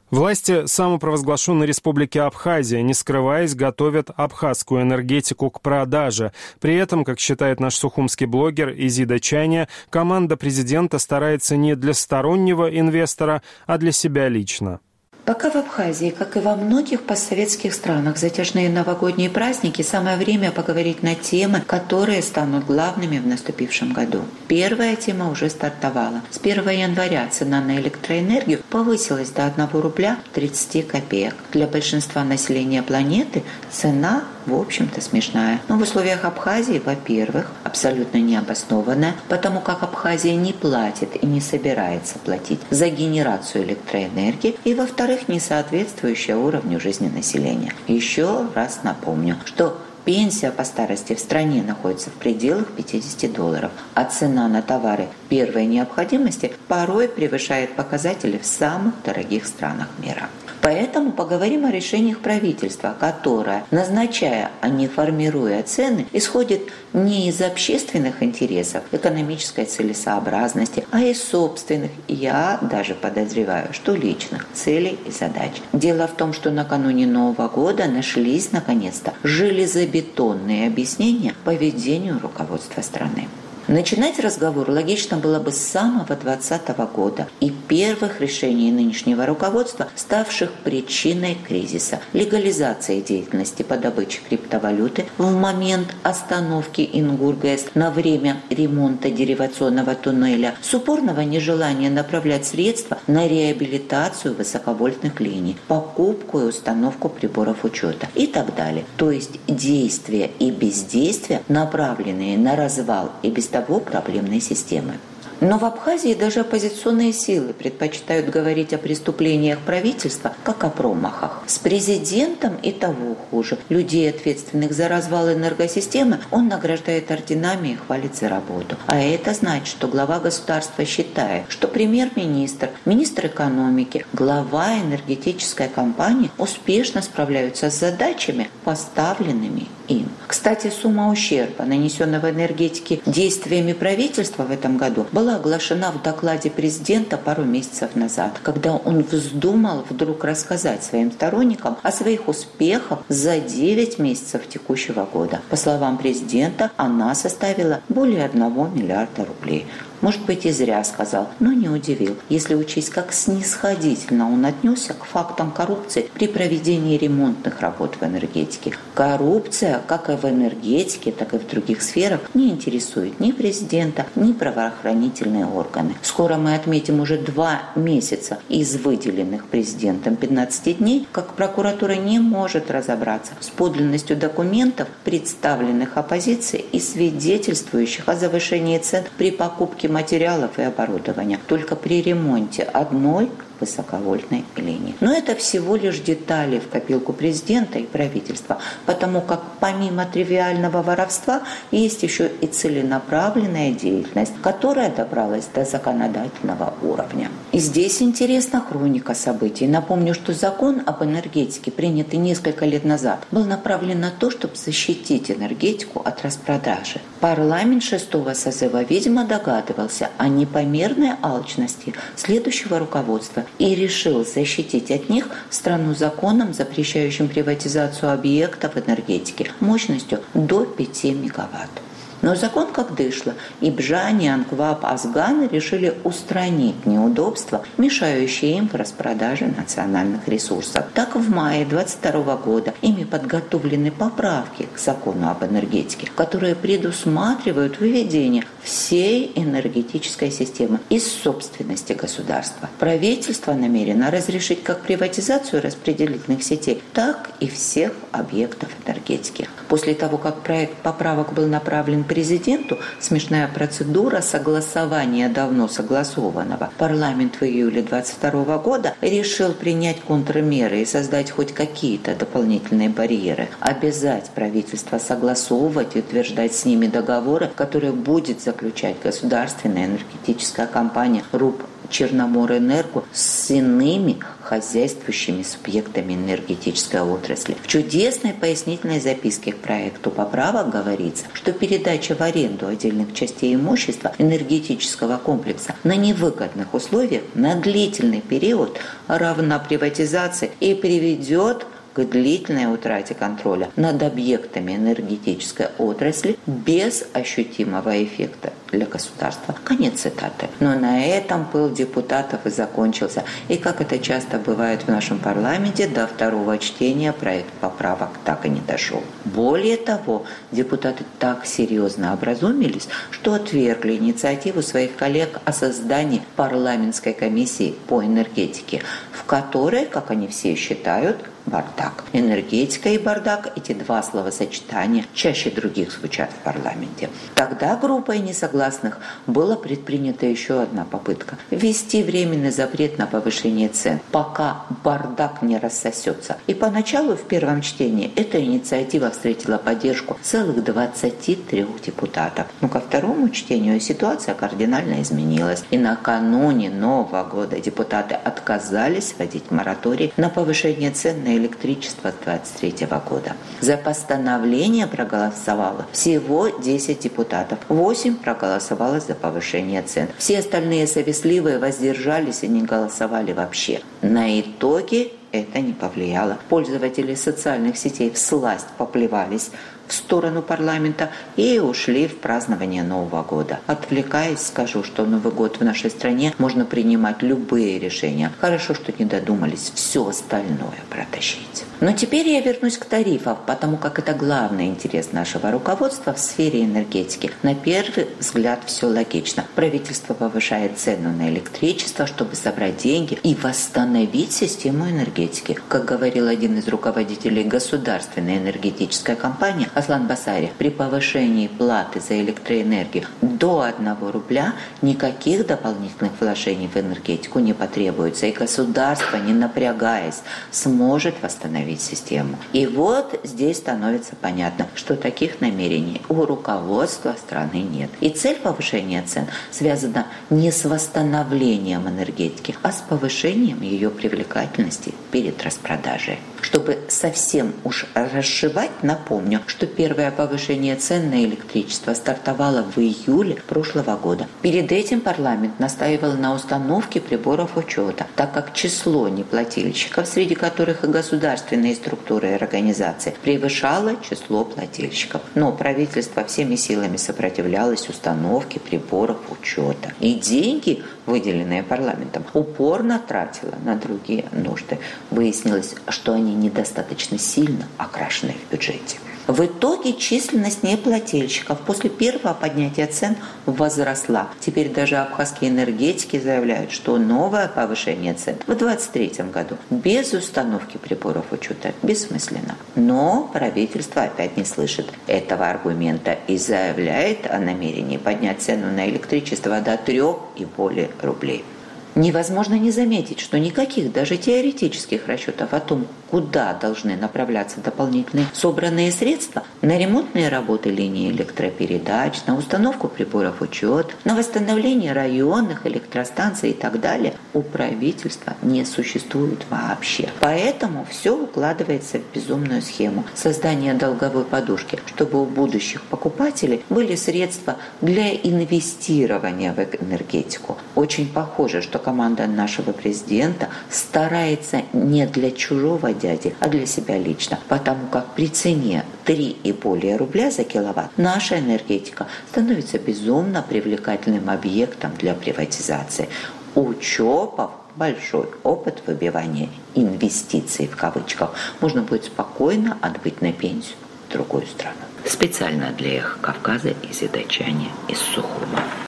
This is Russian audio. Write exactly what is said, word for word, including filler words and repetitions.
Власти самопровозглашенной республики Абхазия, не скрываясь, готовят абхазскую энергетику к продаже. При этом, как считает наш сухумский блогер Изида Чайня, команда президента старается не для стороннего инвестора, а для себя лично. Пока в Абхазии, как и во многих постсоветских странах, затяжные новогодние праздники, самое время поговорить на темы, которые станут главными в наступившем году. Первая тема уже стартовала. С первого января цена на электроэнергию повысилась до одного рубля тридцать копеек. Для большинства населения планеты цена, в общем-то, смешная. Но в условиях Абхазии, во-первых, абсолютно необоснованная, потому как Абхазия не платит и не собирается платить за генерацию электроэнергии, и, во-вторых, не соответствующая уровню жизни населения. Еще раз напомню, что пенсия по старости в стране находится в пределах пятьдесят долларов, а цена на товары первой необходимости порой превышает показатели в самых дорогих странах мира. Поэтому поговорим о решениях правительства, которое, назначая, а не формируя цены, исходит не из общественных интересов, экономической целесообразности, а из собственных, я даже подозреваю, что личных целей и задач. Дело в том, что накануне Нового года нашлись, наконец-то, железобетонные объяснения поведению руководства страны. Начинать разговор логично было бы с самого двадцатого года и первых решений нынешнего руководства, ставших причиной кризиса. Легализация деятельности по добыче криптовалюты в момент остановки Ингургэс на время ремонта деривационного туннеля, с упорного нежелания направлять средства на реабилитацию высоковольтных линий, покупку и установку приборов учета и так далее. То есть действия и бездействия, направленные на развал и без того проблемной системы. Но в Абхазии даже оппозиционные силы предпочитают говорить о преступлениях правительства, как о промахах. С президентом и того хуже. Людей, ответственных за развал энергосистемы, он награждает орденами и хвалит за работу. А это значит, что глава государства считает, что премьер-министр, министр экономики, глава энергетической компании успешно справляются с задачами, поставленными им. Кстати, сумма ущерба, нанесенного энергетике действиями правительства в этом году, была оглашена в докладе президента пару месяцев назад, когда он вздумал вдруг рассказать своим сторонникам о своих успехах за девять месяцев текущего года. По словам президента, она составила более одного миллиарда рублей. Может быть, и зря сказал, но не удивил, если учесть, как снисходительно он отнесся к фактам коррупции при проведении ремонтных работ в энергетике. Коррупция, как и в энергетике, так и в других сферах, не интересует ни президента, ни правоохранительные органы. Скоро мы отметим уже два месяца из выделенных президентом пятнадцати дней, как прокуратура не может разобраться с подлинностью документов, представленных оппозицией и свидетельствующих о завышении цен при покупке материалов и оборудования только при ремонте одной высоковольтной линии. Но это всего лишь детали в копилку президента и правительства, потому как помимо тривиального воровства есть еще и целенаправленная деятельность, которая добралась до законодательного уровня. И здесь интересна хроника событий. Напомню, что закон об энергетике, принятый несколько лет назад, был направлен на то, чтобы защитить энергетику от распродажи. Парламент шестого созыва, видимо, догадывался о непомерной алчности следующего руководства и решил защитить от них страну законом, запрещающим приватизацию объектов энергетики мощностью до пяти мегаватт. Но закон как дышло, и Бжани, Анкваб, Азган решили устранить неудобства, мешающие им в распродаже национальных ресурсов. Так, в мае двадцать второго года ими подготовлены поправки к закону об энергетике, которые предусматривают выведение всей энергетической системы из собственности государства. Правительство намерено разрешить как приватизацию распределительных сетей, так и всех объектов энергетики. После того, как проект поправок был направлен президенту, смешная процедура согласования давно согласованного. Парламент в июле двадцать второго года решил принять контрмеры и создать хоть какие-то дополнительные барьеры, обязать правительство согласовывать и утверждать с ними договоры, которые будет заключать государственная энергетическая компания РУП Черноморэнерго с иными хозяйствующими субъектами энергетической отрасли. В чудесной пояснительной записке к проекту поправок говорится, что передача в аренду отдельных частей имущества энергетического комплекса на невыгодных условиях на длительный период равна приватизации и приведет к длительной утрате контроля над объектами энергетической отрасли без ощутимого эффекта для государства. Конец цитаты. Но на этом пыл депутатов и закончился. И как это часто бывает в нашем парламенте, до второго чтения проект поправок так и не дошел. Более того, депутаты так серьезно образумились, что отвергли инициативу своих коллег о создании парламентской комиссии по энергетике, в которой, как они все считают, бардак. Энергетика и бардак – эти два словосочетания чаще других звучат в парламенте. Тогда группой несогласных была предпринята еще одна попытка – ввести временный запрет на повышение цен, пока бардак не рассосется. И поначалу в первом чтении эта инициатива встретила поддержку целых двадцати трёх депутатов. Но ко второму чтению ситуация кардинально изменилась. И накануне Нового года депутаты отказались вводить мораторий на повышение цен на электричество с двадцать третьего года. За постановление проголосовало всего десять депутатов. восемь проголосовало за повышение цен. Все остальные совестливые воздержались и не голосовали вообще. На итоге это не повлияло. Пользователи социальных сетей всласть поплевались в сторону парламента и ушли в празднование Нового года. Отвлекаясь, скажу, что Новый год в нашей стране можно принимать любые решения. Хорошо, что не додумались все остальное протащить. Но теперь я вернусь к тарифам, потому как это главный интерес нашего руководства в сфере энергетики. На первый взгляд все логично. Правительство повышает цену на электричество, чтобы собрать деньги и восстановить систему энергетики. Как говорил один из руководителей государственной энергетической компании Аслан Басари, при повышении платы за электроэнергию до одного рубля никаких дополнительных вложений в энергетику не потребуется, и государство, не напрягаясь, сможет восстановить систему. И вот здесь становится понятно, что таких намерений у руководства страны нет. И цель повышения цен связана не с восстановлением энергетики, а с повышением ее привлекательности перед распродажей. Чтобы совсем уж разжевать, напомню, что первое повышение цен на электричество стартовало в июле прошлого года. Перед этим парламент настаивал на установке приборов учета, так как число неплательщиков, среди которых и государственные структуры и организации, превышало число плательщиков. Но правительство всеми силами сопротивлялось установке приборов учета. И деньги, выделенные парламентом, упорно тратило на другие нужды. Выяснилось, что они недостаточно сильно окрашены в бюджете. В итоге численность неплательщиков после первого поднятия цен возросла. Теперь даже абхазские энергетики заявляют, что новое повышение цен в двадцать третьем году без установки приборов учета бессмысленно. Но правительство опять не слышит этого аргумента и заявляет о намерении поднять цену на электричество до трех и более рублей. Невозможно не заметить, что никаких даже теоретических расчетов о том, куда должны направляться дополнительные собранные средства на ремонтные работы линий электропередач, на установку приборов учета, на восстановление районных электростанций и так далее, у правительства не существует вообще. Поэтому все укладывается в безумную схему создания долговой подушки, чтобы у будущих покупателей были средства для инвестирования в энергетику. Очень похоже, что команда нашего президента старается не для чужого дяди, а для себя лично, потому как при цене три и более рубля за киловатт наша энергетика становится безумно привлекательным объектом для приватизации. У ЧОПов большой опыт выбивания инвестиций в кавычках. Можно будет спокойно отбыть на пенсию в другую страну. Специально для Эхо Кавказа из Идачани, из Сухума.